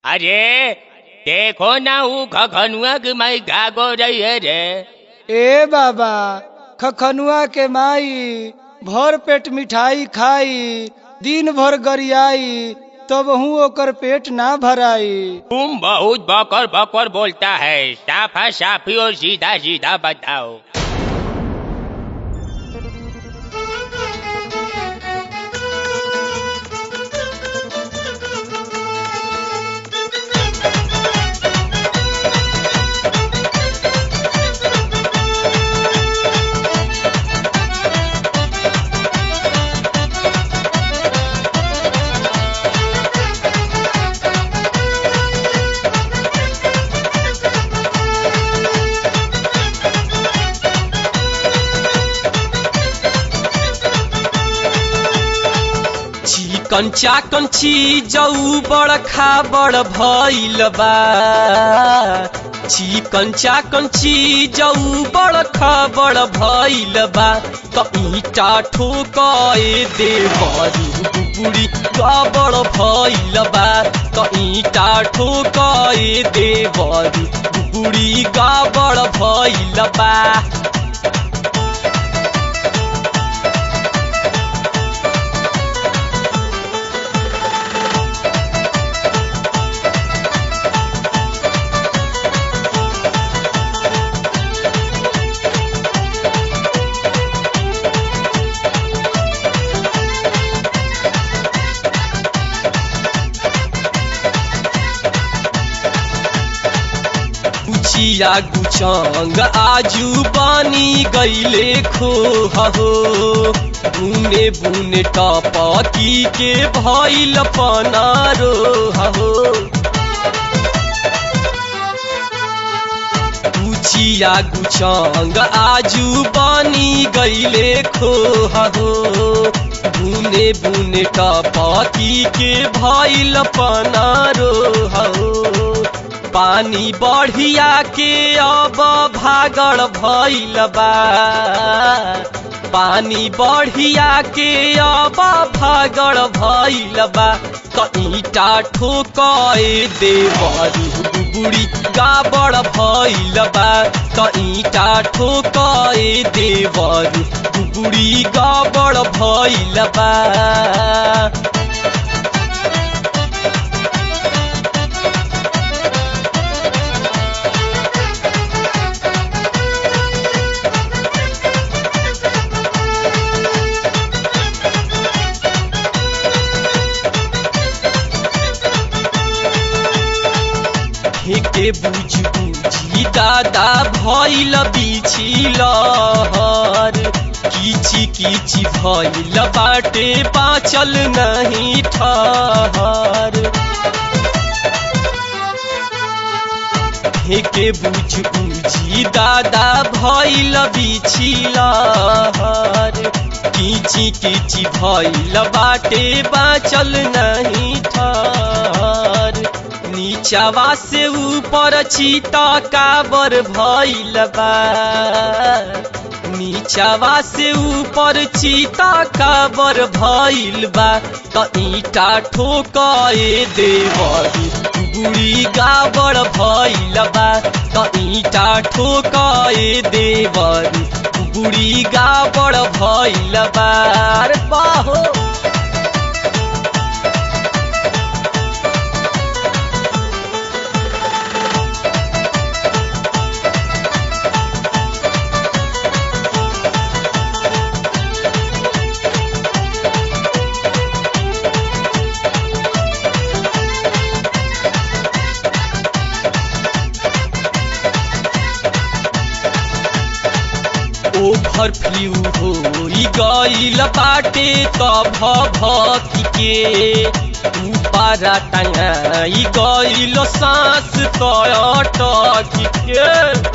अरे देखो ना वो खखनुआ की माई घाग हो रही है रे। ए बाबा, खखनुआ के माई भर पेट मिठाई खाई, दिन भर गरियाई, तब हूँ ओकर पेट ना भराई। तुम बहुत बकर बकर बोलता है, साफा साफी और सीधा सीधा बताओ। कंचा कंची जऊ बड़ खाबड़ भइल बा। कंचा कंची जऊ बड़ खाबड़ भइल बा। त ईटा ठोकाए देवरी बुबुड़ी गबड़ भइल बा। त ईटा ठोकाए देवरी बुबुड़ी गबड़ भइल बा। गुचिया गुचंग आजू बानी गईले खोह हो। बुने बुने टपकी के भइल पनारो हो। गुचिया गुचंग आजू बानी गईले खोह हो। बुने बुने टपकी के भइल पनारो हो। पानी बढ़िया के अब भागड़ भइल बा। पानी बढ़िया के अब भागड़ भइल बा। त ईटा ठोकाए देवरी बुबुड़ी गाबड़ भइल बा। त ईटा ठोकाए देवरी बुबुड़ी गाबड़ भइल बा। के बुझ बुझी दादा भइल बिछि लहर। किची किची भइल बाटे बाँचल नहीं ठहर। के बुझ बुझी दादा भइल बिछि लहर। किची किची भइल बाटे बाँचल नहीं ठहर। नीचवा से ऊपर चीता काबर भइल बा। नीचवा से ऊपर चीता काबर भइल बा। त ईटा ठोकाए देवरी बुबुड़ी गाबड़ भइल बा। त ईटा ठोकाए देवरी बुबुड़ी गाबड़ भइल बा। अरे बाहो ओभर फ्लू होई गईल बाटे तब भकी के। ऊपरा टंगाई गईल सांस तटकी के।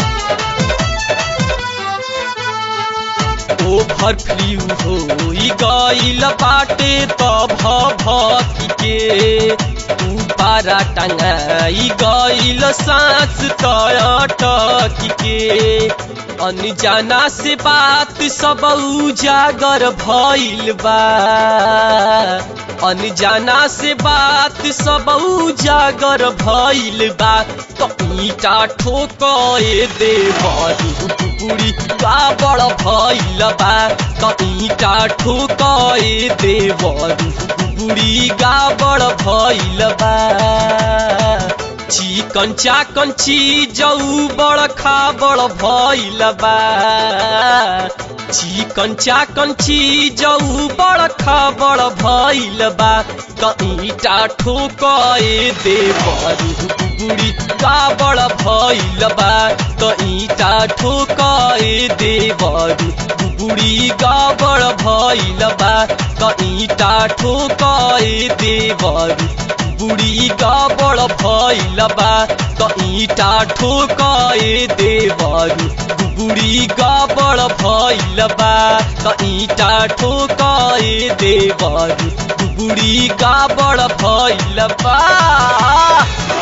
ओभर फ्लू होई गईल बाटे तब भकी के। ऊपरा टंगाई गईल सांस तटकी के। अनजाना से बात सब उजागर भइल बा अनजाना से बात सब उजागर भइल बा तो ईटा ठोके देवरू बुढ़ी का बड़ भइल बा तो ईटा ठोके देवरू बुढ़ी का बड़ भइल बा चिकन चाकन चीजऊ बड़ खाबड़ भइल बा चिकन चाकन चीजऊ बड़ खाबड़ भइल बा त ईटा ठोके देवरू बुढ़ी का बड़ भइल बा त ईटा ठोके देवरू बुढ़ी का बड़ भइल बा त ईटा ठोके देवरू बुढ़ी का बड़ भइल बा त ईटा ठोके देवरू बुढ़ी का बड़ भइल बा त ईटा ठोके देवरू बुढ़ी का बड़ भइल बा।